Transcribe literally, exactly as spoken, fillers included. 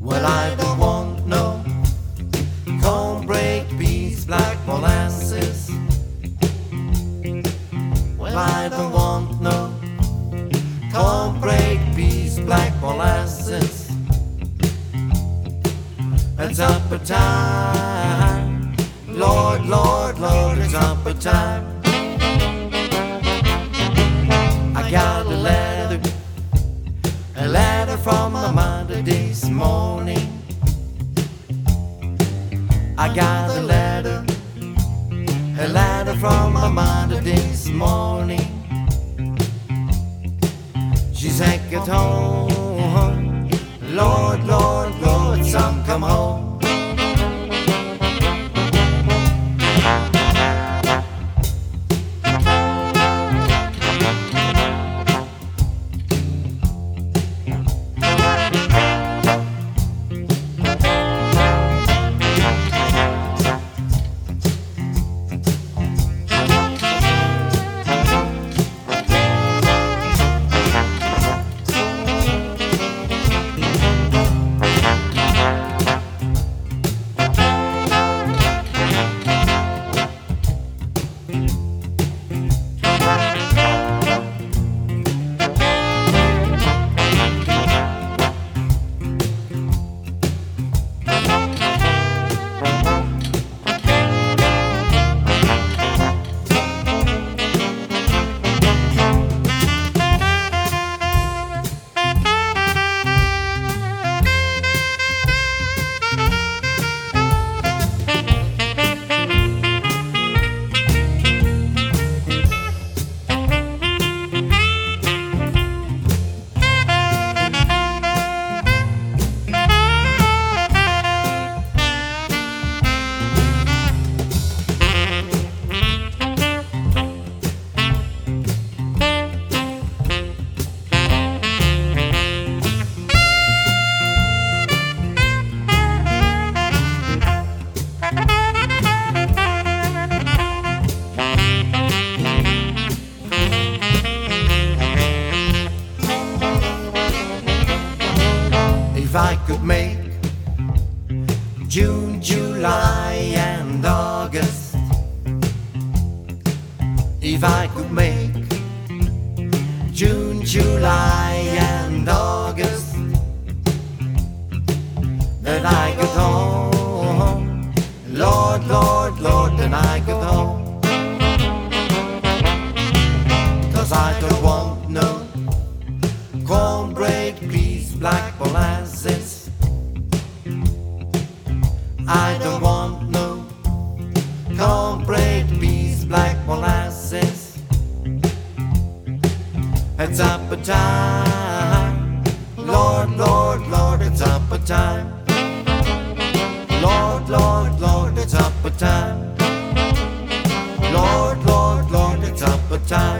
Well, I don't want no cornbread, peas, black molasses. Well, I don't want no cornbread, peas, black molasses. It's up a time, Lord, Lord, Lord, it's up a time. I got a letter, a letter from my mother this morning. I got a letter, a letter from my mother this morning. She said, get home, Lord, Lord, Lord, son, come home. If I could make June, July and August, if I could make June, July and August, then I could home, Lord, Lord, Lord, then I could home. 'Cause I don't want no cornbread, peas, black molasses. I don't want no cornbread, peas, black molasses. It's up a time, Lord, Lord, Lord, it's up a time. Lord, Lord, Lord, it's up a time. Lord, Lord, Lord, it's up a time.